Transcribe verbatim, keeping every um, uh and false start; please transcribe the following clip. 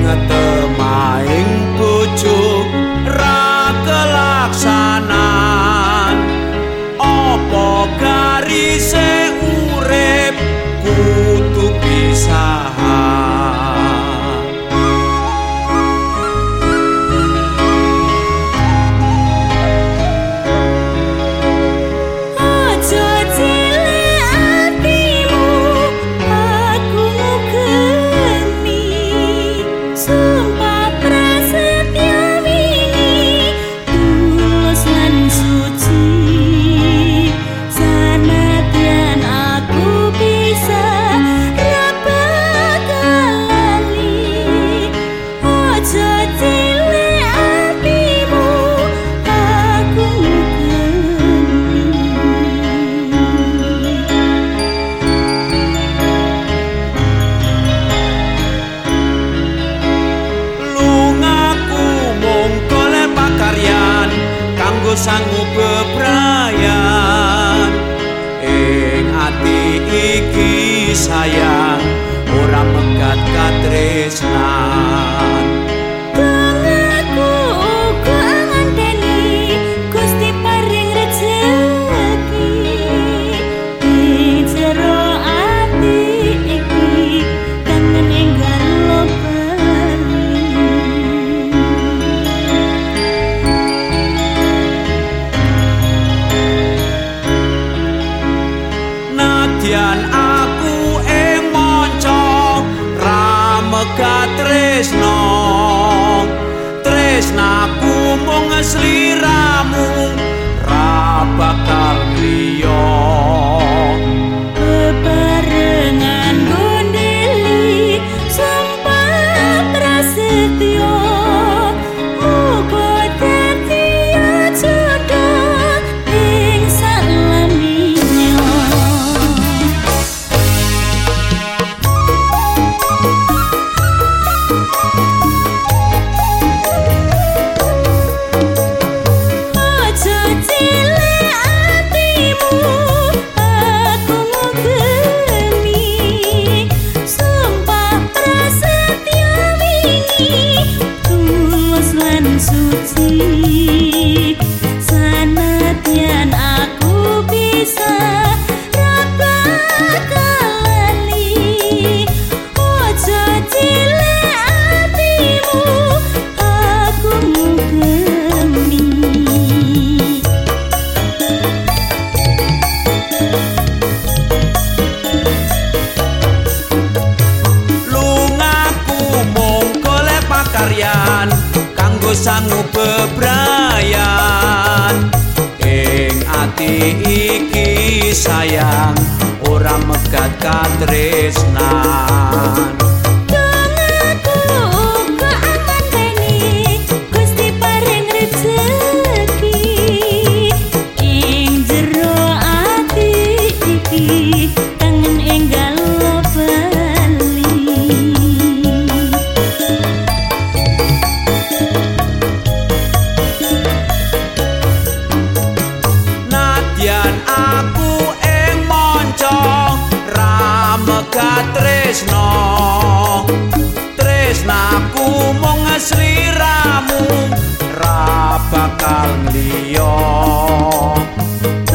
ngetemaing bojo ra kelaksanan apa garise urip kudu pisahan aja cilik atimu aku gemi sumpah prasetya wingi tulus lan suci sanadyan aku bisa ra bakal lali aja cilik atimu aku lungaku mung golek pakaryan kanggo sangu bebrayan ing ati iki sayang ora megat katresnan Aku uga ngandani Gusti paring rejeki ing jero ati iki kangen enggal lopani nadyan aku ing manca ra megat tresno tresnaku mung sliramu ra bakal liya bebarengan gondeli sumpah prasetya uga dadi jodoh ing salaminya aja cilik atimu aku gemi sumpah prasetya wingi tulus lan suci sanadyan aku bisa ra bakal lali aja cilik atimu aku gemi lungaku mung golek pakaryan kanggo sangu bebrayan ing ati iki sayang ora megat katresnan Aku uga ngandani Gusti paring rejeki ing jero ati iki kangen enggal bali nadyan aku ing manca ra megat tresno tresnaku mung sliramu ra bakal liya